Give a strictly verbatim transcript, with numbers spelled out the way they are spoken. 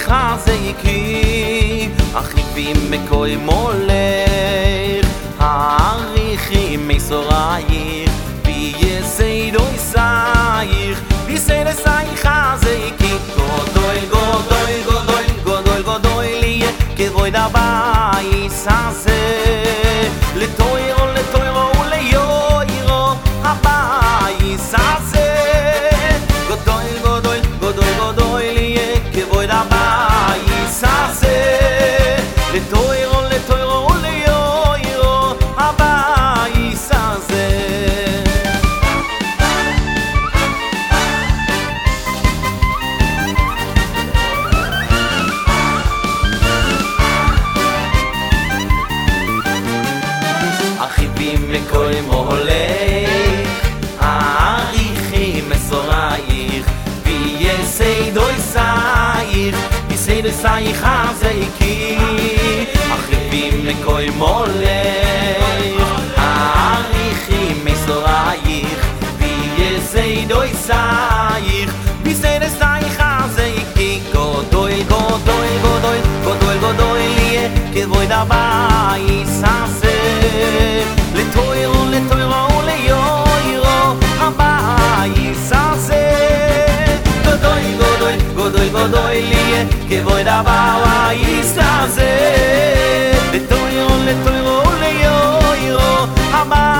חזקי אחיבים מקוי מולך העריכי מסורייך ויסיידו יסייך ויסיידסי חזקי גודוי גודוי גודוי גודוי גודוי לי כבוי דבי סעשה לתוירו לתוירו וליוירו הבי סעשה גודוי גודוי גודוי גודוי לי כבוי דבי סעשה לתוירו לתוירו וליוירו הבי סעשה אחיבים מכל מולך העריכי מסורייך ויסיידו יסייך ויסיידו יסייך חזקי אחיבים מכל מולך העריכי מסורייך ויסיידו יסייך ויסיידו יסייך חזקי גודוי גודוי גודוי גודוי גודוי לי כבוי דבי סעשה לתוירו לתוירו וליוירו הבי סעשה גודוי גודוי גודוי גודוי לי כבוי דבי סעשה לתוירו לתוירו וליוירו הבי